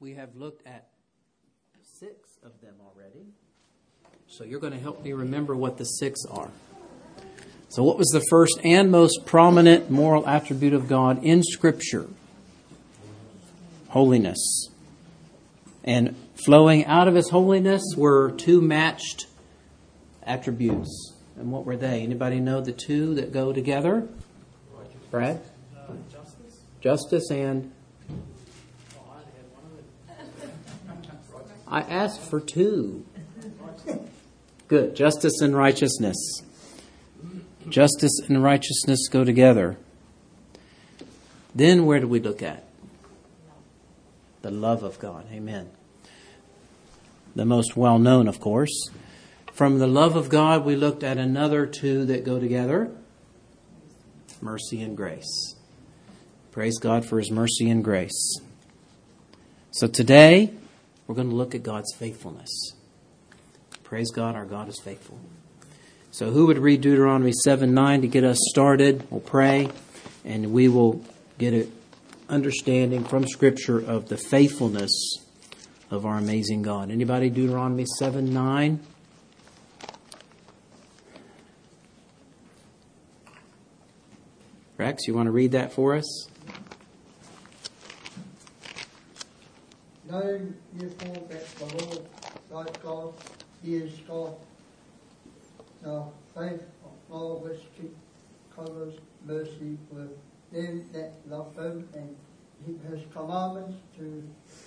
We have looked at 6 of them already. So you're going to help me remember what the 6 are. So what was the first and most prominent moral attribute of God in Scripture? Holiness. And flowing out of His holiness were 2 matched attributes. And what were they? Anybody know the 2 that go together? Brad? Justice and... I asked for 2. Good. Justice and righteousness. Justice and righteousness go together. Then where do we look at? The love of God. Amen. The most well known, of course. From the love of God, we looked at another 2 that go together. Mercy and grace. Praise God for His mercy and grace. So today, we're going to look at God's faithfulness. Praise God, our God is faithful. So who would read Deuteronomy 7:9 to get us started? We'll pray, and we will get an understanding from Scripture of the faithfulness of our amazing God. Anybody? Deuteronomy 7:9. Rex, you want to read that for us? Know therefore that the Lord thy God, He is God, the faith of all which covers mercy with them that love Him and keep His commandments to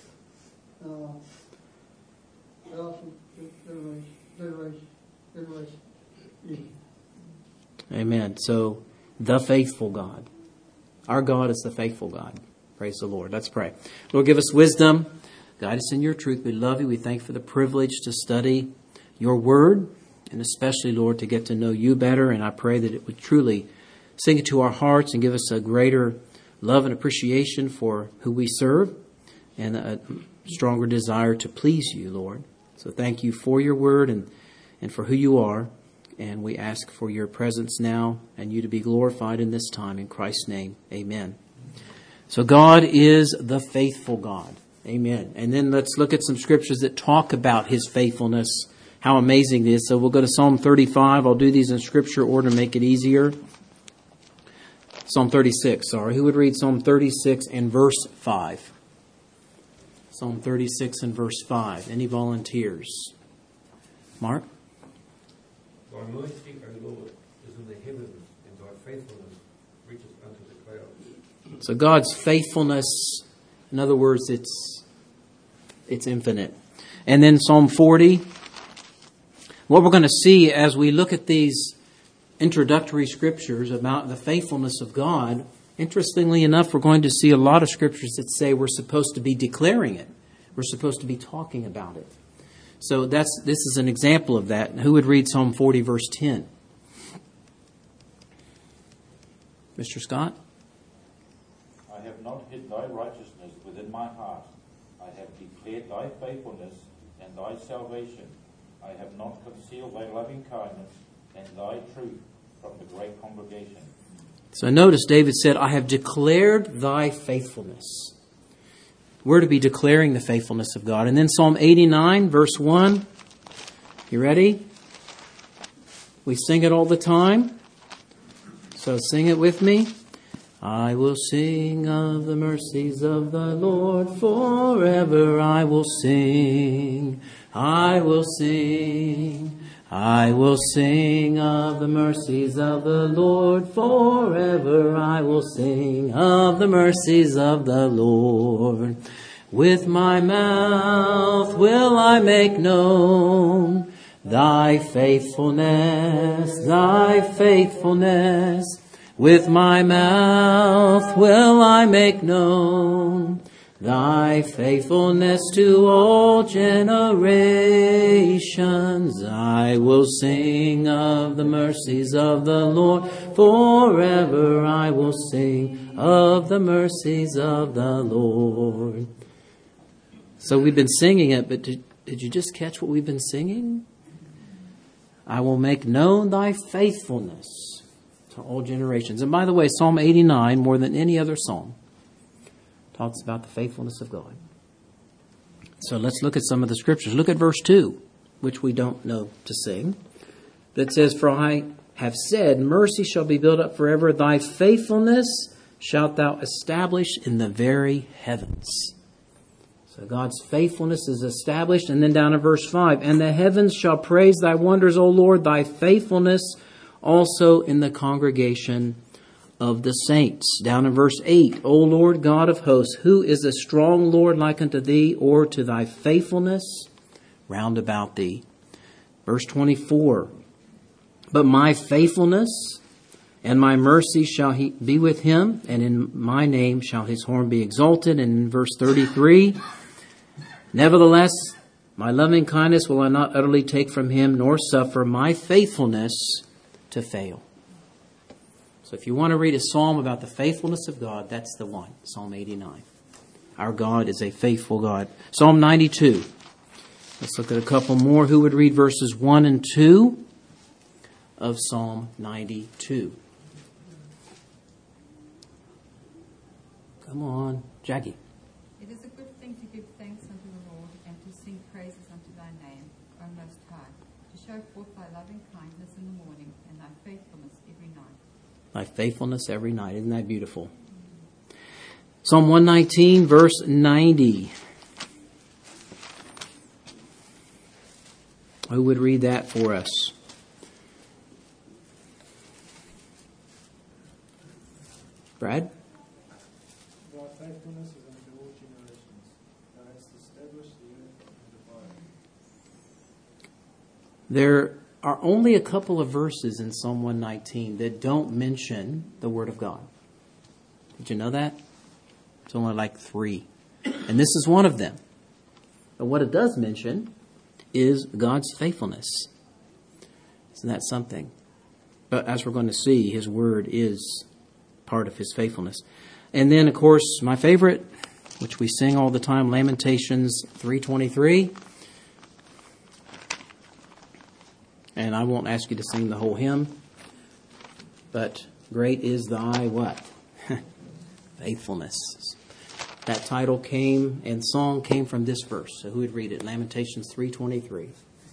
generation. Amen. So, the faithful God. Our God is the faithful God. Praise the Lord. Let's pray. Lord, give us wisdom. Guide us in your truth. We love you. We thank you for the privilege to study your word, and especially, Lord, to get to know you better. And I pray that it would truly sink into our hearts and give us a greater love and appreciation for who we serve and a stronger desire to please you, Lord. So thank you for your word and for who you are. And we ask for your presence now and you to be glorified in this time. In Christ's name, amen. So God is the faithful God. Amen. And then let's look at some scriptures that talk about His faithfulness, how amazing it is. So we'll go to Psalm 35. I'll do these in scripture order to make it easier. Psalm 36, sorry. Who would read Psalm 36 and verse 5? Psalm 36 and verse 5. Any volunteers? Mark? Thy mercy, O Lord, is in the heavens, and thy faithfulness reaches unto the clouds. So God's faithfulness, in other words, it's infinite. And then Psalm 40. What we're going to see as we look at these introductory scriptures about the faithfulness of God, interestingly enough, we're going to see a lot of scriptures that say we're supposed to be declaring it. We're supposed to be talking about it. So this is an example of that. Who would read Psalm 40, verse 10? Mr. Scott? I have not hid thy righteousness within my heart. I have declared thy faithfulness and thy salvation. I have not concealed thy loving kindness and thy truth from the great congregation. So notice David said, I have declared thy faithfulness. We're to be declaring the faithfulness of God. And then Psalm 89, verse 1. You ready? We sing it all the time. So sing it with me. I will sing of the mercies of the Lord forever. I will sing. I will sing. I will sing of the mercies of the Lord forever. I will sing of the mercies of the Lord. With my mouth will I make known thy faithfulness, thy faithfulness. With my mouth will I make known thy faithfulness to all generations. I will sing of the mercies of the Lord forever. I will sing of the mercies of the Lord. So we've been singing it, but did you just catch what we've been singing? I will make known thy faithfulness to all generations. And by the way, Psalm 89, more than any other psalm, talks about the faithfulness of God. So let's look at some of the scriptures. Look at verse 2, which we don't know to sing. That says, "For I have said, mercy shall be built up forever. Thy faithfulness shalt thou establish in the very heavens." So God's faithfulness is established. And then down in verse 5, "And the heavens shall praise thy wonders, O Lord, thy faithfulness also in the congregation of the saints." Down in verse 8, "O Lord God of hosts, who is a strong Lord like unto thee, or to thy faithfulness round about thee?" Verse 24, "But my faithfulness and my mercy shall he be with him, and in my name shall his horn be exalted." And in verse 33, "Nevertheless, my loving kindness will I not utterly take from him, nor suffer my faithfulness to fail." So if you want to read a psalm about the faithfulness of God, that's the one, Psalm 89. Our God is a faithful God. Psalm 92. Let's look at a couple more. Who would read verses 1 and 2 of Psalm 92? Come on, Jackie. It is a good thing to give thanks unto the Lord and to sing praises unto thy name, O Most High, to show forth thy loving kindness in the morning and thy faithfulness every night. Thy faithfulness every night. Isn't that beautiful? Psalm 119, verse 90. Who would read that for us? Brad? Thy faithfulness is unto all generations. Thou hast established the earth and divided it. There are only a couple of verses in Psalm 119 that don't mention the Word of God. Did you know that? It's only like 3. And this is one of them. But what it does mention is God's faithfulness. Isn't that something? But as we're going to see, His Word is part of His faithfulness. And then, of course, my favorite, which we sing all the time, Lamentations 3:23. And I won't ask you to sing the whole hymn, but great is thy what? Faithfulness. That title came and song came from this verse. So who would read it? Lamentations 3:23.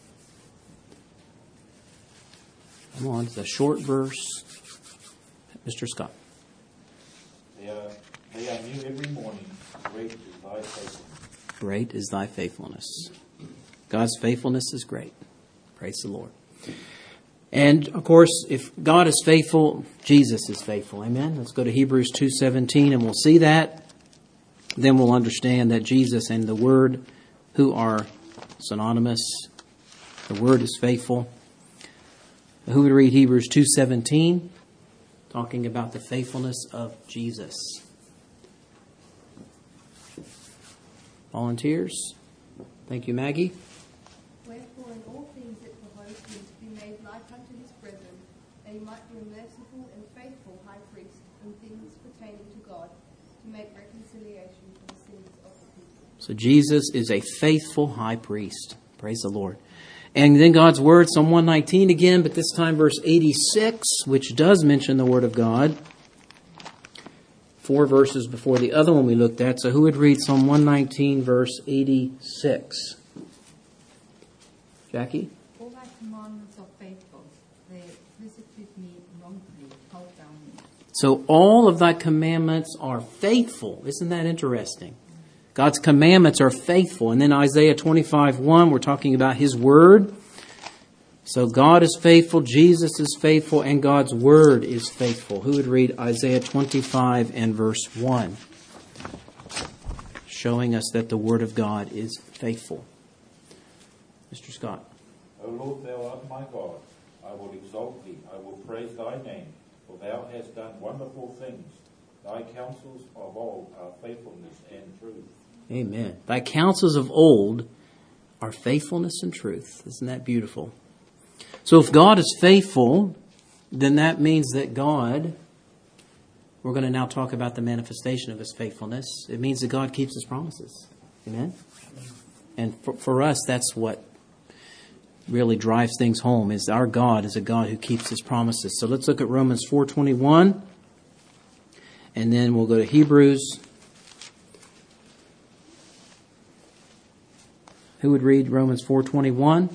Come on, it's a short verse. Mr. Scott. They are new every morning. Great is thy faithfulness. Great is thy faithfulness. God's faithfulness is great. Praise the Lord. And, of course, if God is faithful, Jesus is faithful. Amen? Let's go to Hebrews 2:17 and we'll see that. Then we'll understand that Jesus and the Word, who are synonymous, the Word is faithful. Who would read Hebrews 2:17, talking about the faithfulness of Jesus? Volunteers? Thank you, Maggie. Wherefore in all things it behoved him to be made like unto his brethren, that he might be a merciful and faithful high priest in things pertaining to God, to make reconciliation for the sins of the people. So Jesus is a faithful high priest. Praise the Lord. And then God's Word, Psalm 119 again, but this time verse 86, which does mention the Word of God. 4 verses before the other one we looked at. So who would read Psalm 119, verse 86? Jackie? All thy commandments are faithful. They visited me wrongfully. Help thou me. So all of thy commandments are faithful. Isn't that interesting? God's commandments are faithful. And then Isaiah 25:1, we're talking about His Word. So God is faithful, Jesus is faithful, and God's Word is faithful. Who would read Isaiah 25 and verse 1? Showing us that the Word of God is faithful. Mr. Scott. O Lord, thou art my God. I will exalt thee. I will praise thy name, for thou hast done wonderful things. Thy counsels of old are faithfulness and truth. Amen. Thy counsels of old are faithfulness and truth. Isn't that beautiful? So if God is faithful, then that means that God, we're going to now talk about the manifestation of His faithfulness. It means that God keeps His promises. Amen? And for us, that's what really drives things home, is our God is a God who keeps His promises. So let's look at Romans 4:21, and then we'll go to Hebrews Who would read Romans 4:21?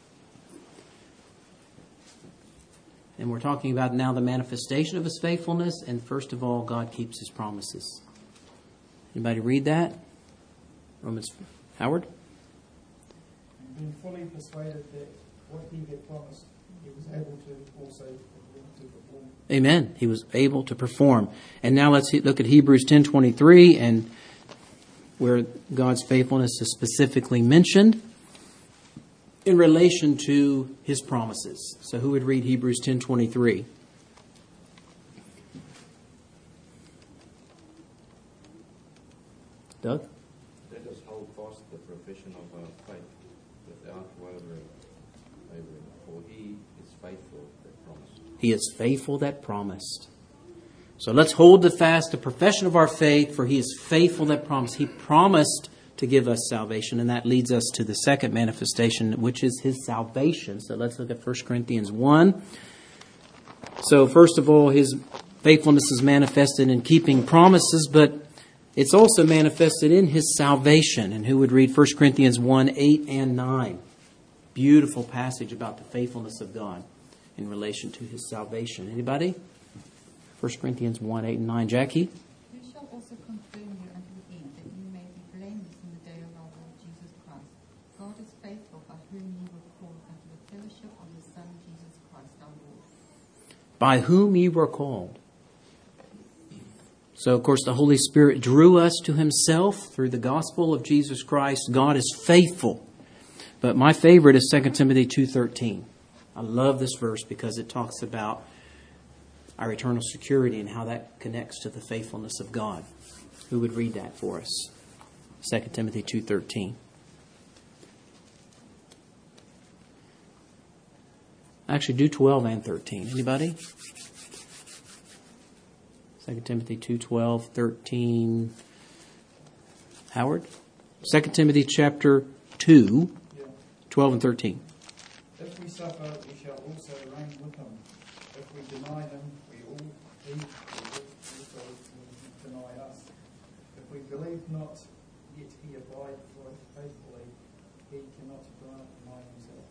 And we're talking about now the manifestation of His faithfulness, and first of all, God keeps His promises. Anybody read that? Romans, Howard? And being fully persuaded that what He had promised, He was able to also perform. Amen. He was able to perform. And now let's look at Hebrews 10:23, and where God's faithfulness is specifically mentioned in relation to His promises. So who would read Hebrews 10:23? Doug? Let us hold fast the profession of our faith without wavering, for He is faithful that promised. He is faithful that promised. So let's hold fast the profession of our faith, for He is faithful that promised. He promised to give us salvation, and that leads us to the second manifestation, which is His salvation. So let's look at 1 Corinthians 1. So first of all, His faithfulness is manifested in keeping promises, but it's also manifested in His salvation. And who would read 1 Corinthians 1, 8 and 9? Beautiful passage about the faithfulness of God in relation to His salvation. Anybody? 1 Corinthians 1, 8 and 9. Jackie? Who shall also confirm you unto the end, that you may be blameless in the day of our Lord Jesus Christ? God is faithful, by whom ye were called unto the fellowship of His Son Jesus Christ our Lord. By whom ye were called. So, of course, the Holy Spirit drew us to Himself through the gospel of Jesus Christ. God is faithful. But my favorite is 2 Timothy 2:13. I love this verse because it talks about our eternal security and how that connects to the faithfulness of God. Who would read that for us? 2 Timothy 2:13. Actually, do 12 and 13. Anybody? 2 Timothy 2:12, 13. Howard? 2 Timothy chapter 2, 12 and 13. If we suffer, we shall also reign with Him. If we deny Him, He will also deny us. If we believe not, yet He abide faithfully, He cannot deny Himself.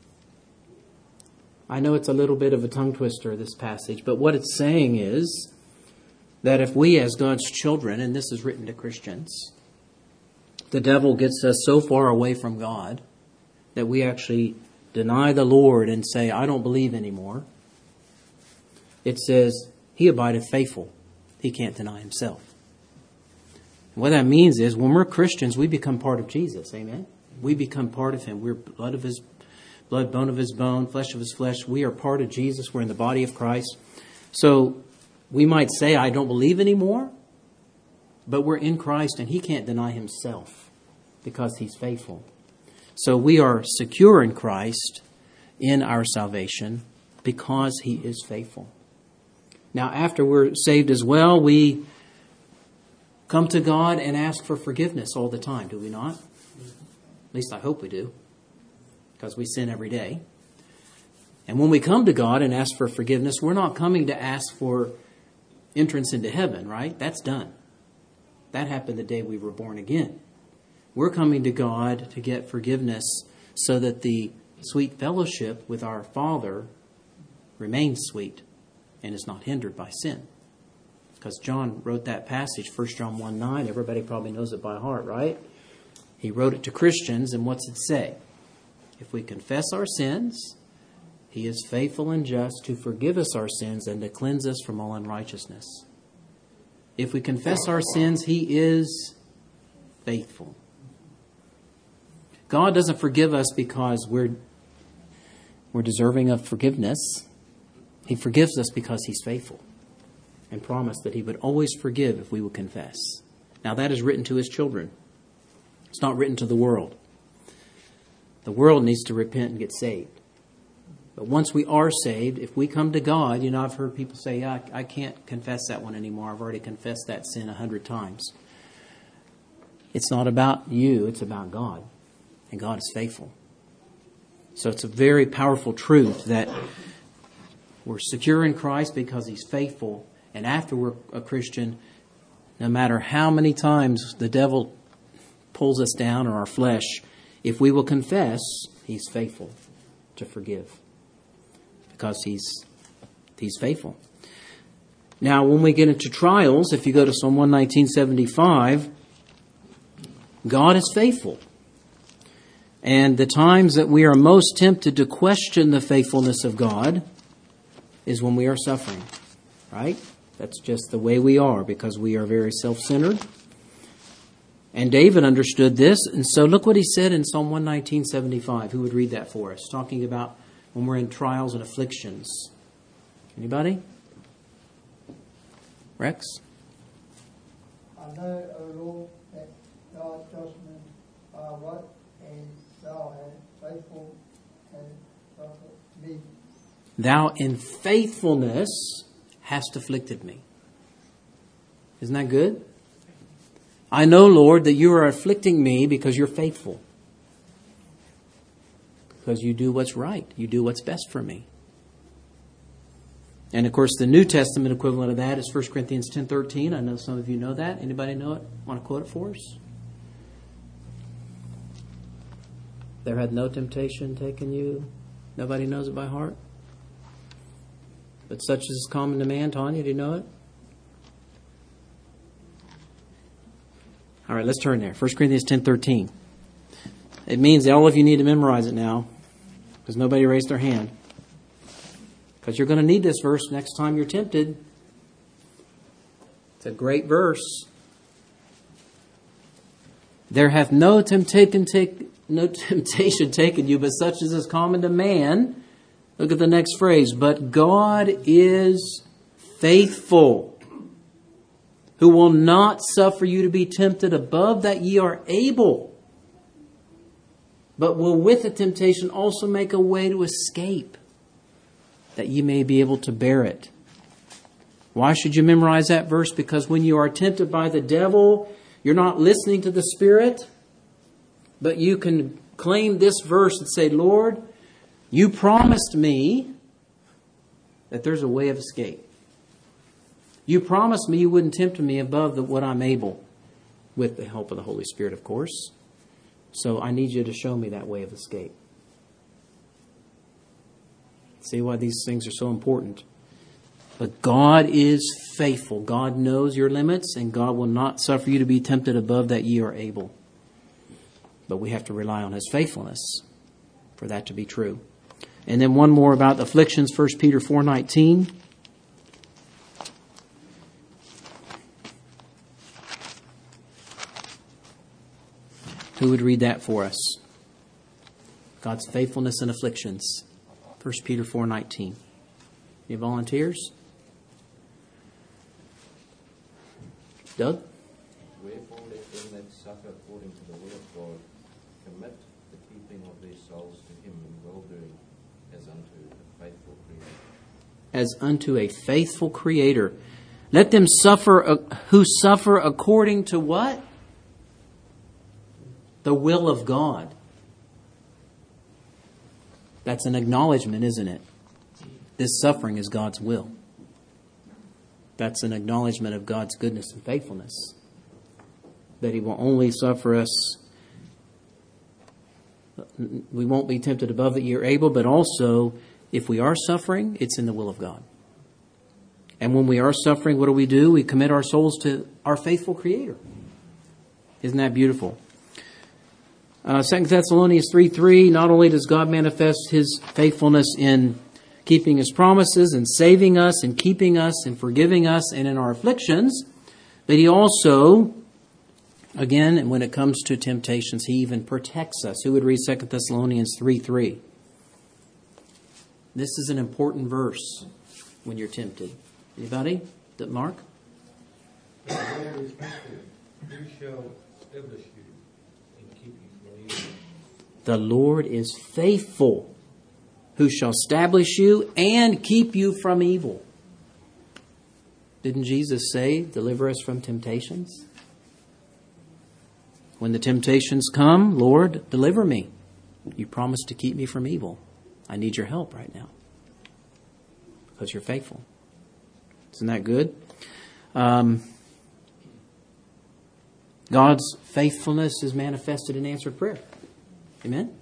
I know it's a little bit of a tongue twister, this passage, but what it's saying is that if we as God's children, and this is written to Christians, the devil gets us so far away from God that we actually deny the Lord and say, I don't believe anymore. It says, He abideth faithful. He can't deny Himself. And what that means is when we're Christians, we become part of Jesus. Amen? We become part of Him. We're blood of His blood, bone of His bone, flesh of His flesh. We are part of Jesus. We're in the body of Christ. So we might say, I don't believe anymore, but we're in Christ and He can't deny Himself because He's faithful. So we are secure in Christ in our salvation because He is faithful. Now, after we're saved as well, we come to God and ask for forgiveness all the time, do we not? At least I hope we do, because we sin every day. And when we come to God and ask for forgiveness, we're not coming to ask for entrance into heaven, right? That's done. That happened the day we were born again. We're coming to God to get forgiveness so that the sweet fellowship with our Father remains sweet and is not hindered by sin. Because John wrote that passage, 1 John 1:9. Everybody probably knows it by heart, right? He wrote it to Christians, and what's it say? If we confess our sins, He is faithful and just to forgive us our sins and to cleanse us from all unrighteousness. If we confess our sins, He is faithful. God doesn't forgive us because we're deserving of forgiveness. He forgives us because He's faithful and promised that He would always forgive if we would confess. Now that is written to His children. It's not written to the world. The world needs to repent and get saved. But once we are saved, if we come to God, I've heard people say, yeah, I can't confess that one anymore. I've already confessed that sin 100 times. It's not about you, it's about God. And God is faithful. So it's a very powerful truth that we're secure in Christ because He's faithful. And after we're a Christian, no matter how many times the devil pulls us down or our flesh, If we will confess, He's faithful to forgive. Because He's faithful. Now, when we get into trials, if you go to Psalm 119:75, God is faithful. And the times that we are most tempted to question the faithfulness of God is when we are suffering. Right? That's just the way we are, because we are very self-centered. And David understood this. And so look what he said in Psalm 119:75. Who would read that for us? Talking about when we're in trials and afflictions. Anybody? Rex? I know, O Lord, that thy judgments are right, and thou art faithful and suffered me. Thou in faithfulness hast afflicted me. Isn't that good? I know, Lord, that you are afflicting me because you're faithful. Because you do what's right. You do what's best for me. And of course, the New Testament equivalent of that is 1 Corinthians 10:13. I know some of you know that. Anybody know it? Want to quote it for us? There hath no temptation taken you. Nobody knows it by heart. But such as is common to man. Tanya, do you know it? All right, let's turn there. 1 Corinthians 10:13. It means that all of you need to memorize it now, because nobody raised their hand. Because you're going to need this verse next time you're tempted. It's a great verse. There hath no temptation taken you, but such as is common to man. Look at the next phrase. But God is faithful, who will not suffer you to be tempted above that ye are able, but will with the temptation also make a way to escape, that ye may be able to bear it. Why should you memorize that verse? Because when you are tempted by the devil, you're not listening to the Spirit, but you can claim this verse and say, Lord, you promised me that there's a way of escape. You promised me you wouldn't tempt me above what I'm able, with the help of the Holy Spirit, of course. So I need you to show me that way of escape. See why these things are so important. But God is faithful. God knows your limits, and God will not suffer you to be tempted above that ye are able. But we have to rely on His faithfulness for that to be true. And then one more about afflictions, 1 Peter 4:19. Who would read that for us? God's faithfulness in afflictions. 1 Peter 4:19. Any volunteers? Doug? Wherefore let them that suffer according to the will of God commit the keeping of their souls to Him in well-doing, as unto a faithful Creator. As unto a faithful Creator. Let them suffer who suffer according to what? The will of God. That's an acknowledgement, isn't it? This suffering is God's will. That's an acknowledgement of God's goodness and faithfulness. That He will only suffer us. We won't be tempted above that you're able, but also, if we are suffering, it's in the will of God. And when we are suffering, what do? We commit our souls to our faithful Creator. Isn't that beautiful? 2 Thessalonians 3:3, not only does God manifest His faithfulness in keeping His promises and saving us and keeping us and forgiving us and in our afflictions, but He also, again, and when it comes to temptations, He even protects us. Who would read 2 Thessalonians 3:3? This is an important verse when you're tempted. Anybody? Mark? The Lord is faithful. Who shall establish you and keep you from evil? The Lord is faithful, who shall establish you and keep you from evil. Didn't Jesus say, deliver us from temptations? When the temptations come, Lord, deliver me. You promised to keep me from evil. I need your help right now. Because you're faithful. Isn't that good? God's faithfulness is manifested in answered prayer. Amen?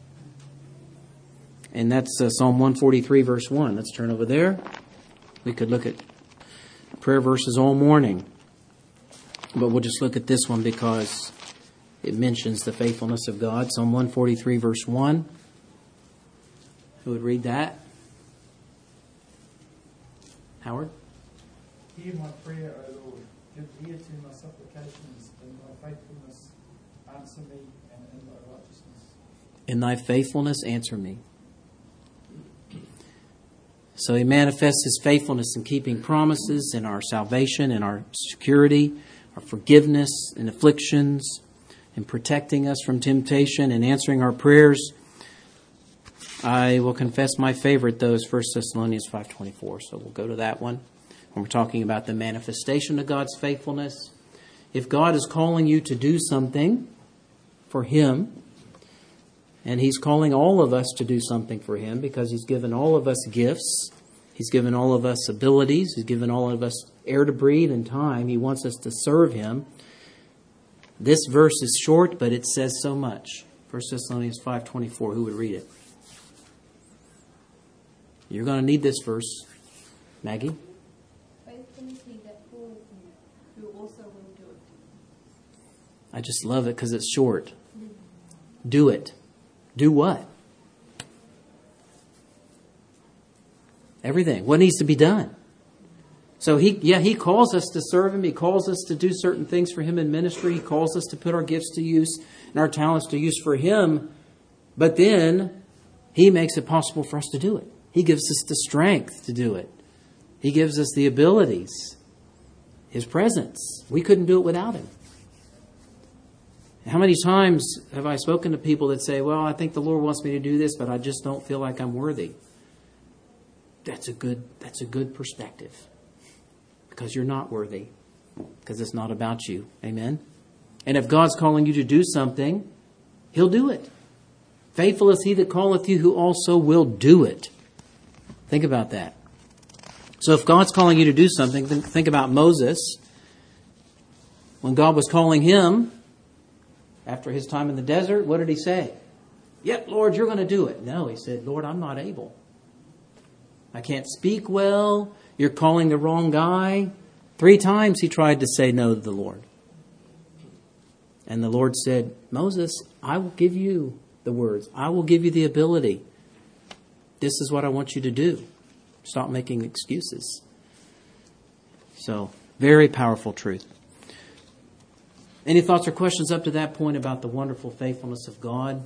And that's Psalm 143, verse 1. Let's turn over there. We could look at prayer verses all morning. But we'll just look at this one because it mentions the faithfulness of God. Psalm 143, verse 1. Who would read that? Howard? Hear my prayer, O Lord. Give ear to my supplications. In thy faithfulness, answer me, and in thy righteousness. In thy faithfulness, answer me. So he manifests his faithfulness in keeping promises, in our salvation, in our security, our forgiveness in afflictions, in protecting us from temptation, and answering our prayers. I will confess my favorite, though, is 1 Thessalonians 5:24. So we'll go to that one when we're talking about the manifestation of God's faithfulness. If God is calling you to do something for Him, and He's calling all of us to do something for Him because He's given all of us gifts. He's given all of us abilities. He's given all of us air to breathe and time. He wants us to serve Him. This verse is short, but it says so much. 1 Thessalonians 5:24. Who would read it? You're going to need this verse. Maggie? Faithful is he that calleth you, who also will do it. I just love it because it's short. Do it. Do what? Everything. What needs to be done? So he calls us to serve Him. He calls us to do certain things for Him in ministry. He calls us to put our gifts to use and our talents to use for Him. But then He makes it possible for us to do it. He gives us the strength to do it. He gives us the abilities. His presence. We couldn't do it without Him. How many times have I spoken to people that say, well, I think the Lord wants me to do this, but I just don't feel like I'm worthy. That's a good perspective. Because you're not worthy. Because it's not about you. Amen? And if God's calling you to do something, He'll do it. Faithful is He that calleth you, who also will do it. Think about that. So if God's calling you to do something, think about Moses. When God was calling him, after his time in the desert, what did he say? Yep, Lord, you're going to do it. No, he said, Lord, I'm not able. I can't speak well. You're calling the wrong guy. 3 times he tried to say no to the Lord. And the Lord said, Moses, I will give you the words. I will give you the ability. This is what I want you to do. Stop making excuses. So, very powerful truth. Any thoughts or questions up to that point about the wonderful faithfulness of God?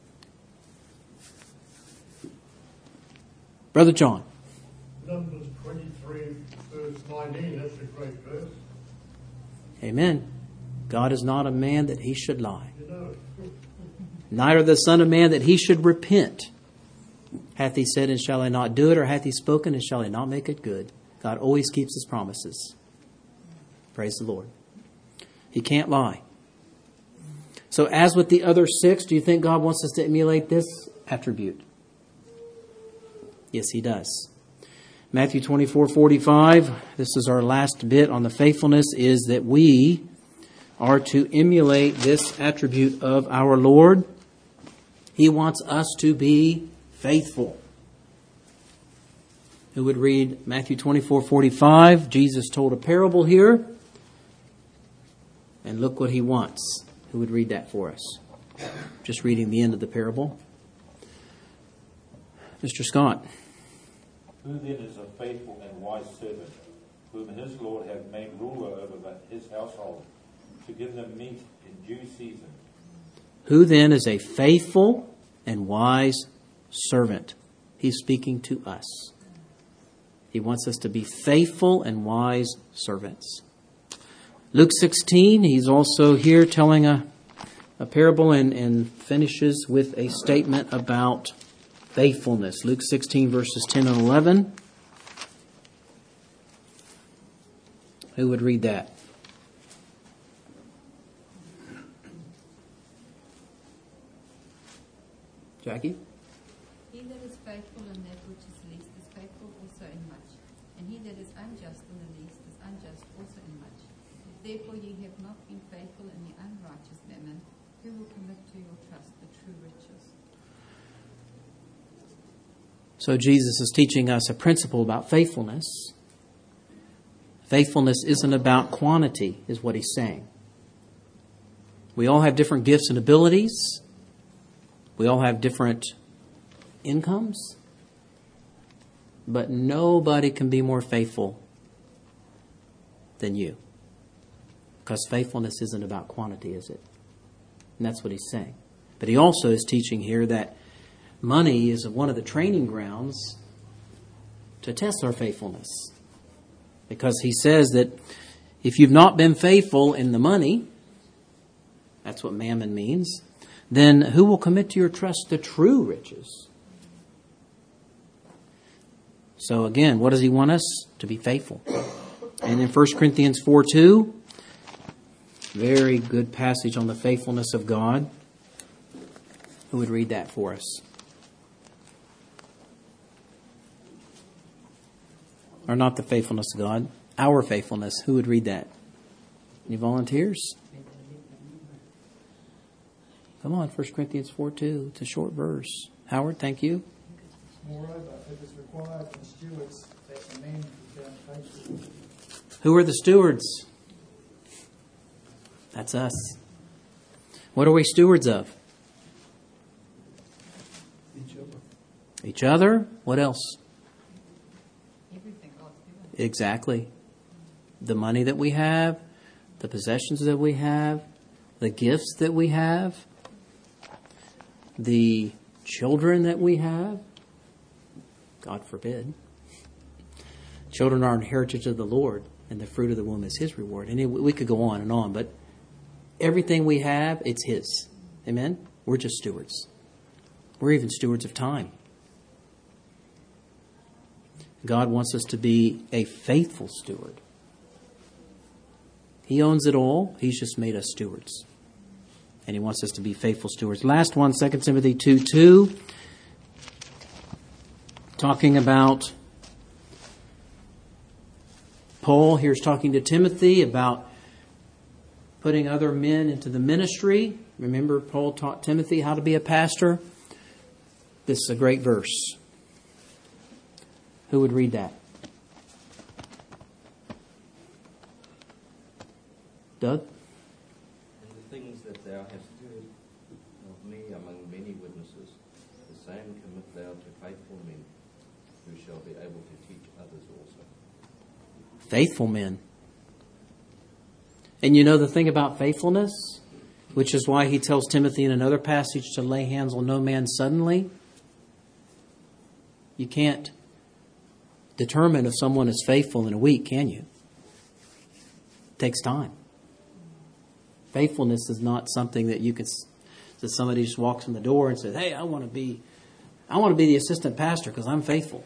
Brother John. Numbers 23, verse 19, that's a great verse. Amen. God is not a man that He should lie. You know, Neither the Son of Man that He should repent. Hath He said, and shall He not do it? Or hath He spoken, and shall He not make it good? God always keeps His promises. Praise the Lord. He can't lie. So as with the other 6, do you think God wants us to emulate this attribute? Yes, He does. Matthew 24:45, this is our last bit on the faithfulness, is that we are to emulate this attribute of our Lord. He wants us to be faithful. Who would read Matthew 24:45? Jesus told a parable here. And look what He wants. Who would read that for us? Just reading the end of the parable. Mr. Scott. Who then is a faithful and wise servant, whom his Lord hath made ruler over his household, to give them meat in due season? Who then is a faithful and wise servant? He's speaking to us. He wants us to be faithful and wise servants. Luke 16, he's also here telling a parable and finishes with a statement about faithfulness. Luke 16, verses 10 and 11. Who would read that? Jackie? He that is faithful in that which is least is faithful also in much, and he that is unjust in the least is unjust also in much. If therefore ye have not been faithful in the unrighteous mammon, who will commit to your trust the true riches? So Jesus is teaching us a principle about faithfulness. Faithfulness isn't about quantity, is what he's saying. We all have different gifts and abilities. We all have different incomes. But nobody can be more faithful than you. Because faithfulness isn't about quantity, is it? And that's what he's saying. But he also is teaching here that money is one of the training grounds to test our faithfulness. Because he says that if you've not been faithful in the money, that's what mammon means, then who will commit to your trust the true riches? So again, what does he want us? To be faithful. And in 1 Corinthians 4:2, very good passage on the faithfulness of God. Who would read that for us? Or not the faithfulness of God, our faithfulness. Who would read that? Any volunteers? Come on, 1 Corinthians 4:2. It's a short verse. Howard, thank you. Moreover, it is required from stewards that the men be found faithful. Who are the stewards? That's us. What are we stewards of? Each other. What else? Everything God's given. Exactly. The money that we have, the possessions that we have, the gifts that we have, the children that we have. God forbid. Children are an heritage of the Lord, and the fruit of the womb is His reward. And we could go on and on, but everything we have, it's His. Amen? We're just stewards. We're even stewards of time. God wants us to be a faithful steward. He owns it all. He's just made us stewards. And He wants us to be faithful stewards. Last one, 2 Timothy 2:2. Talking about Paul here's talking to Timothy about putting other men into the ministry. Remember, Paul taught Timothy how to be a pastor. This is a great verse. Who would read that? Doug? And the things that thou hast heard of me among many witnesses, the same commit thou to faithful men, who shall be able to teach others also. Faithful men. And you know the thing about faithfulness, which is why he tells Timothy in another passage to lay hands on no man suddenly. You can't determine if someone is faithful in a week, can you? It takes time. Faithfulness is not something that you can, that somebody just walks in the door and says, "Hey, I want to be the assistant pastor because I'm faithful."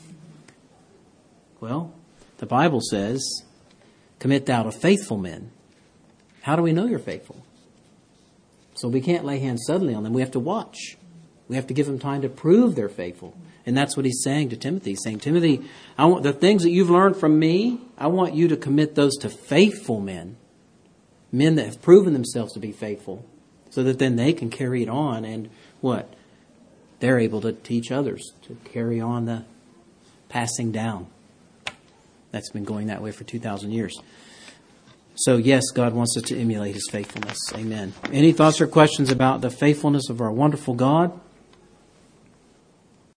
Well, the Bible says, "Commit thou to faithful men." How do we know you're faithful? So we can't lay hands suddenly on them. We have to watch. We have to give them time to prove they're faithful. And that's what he's saying to Timothy. He's saying, Timothy, I want the things that you've learned from me, I want you to commit those to faithful men. Men that have proven themselves to be faithful. So that then they can carry it on and what? They're able to teach others to carry on the passing down. That's been going that way for 2,000 years. So yes, God wants us to emulate His faithfulness. Amen. Any thoughts or questions about the faithfulness of our wonderful God?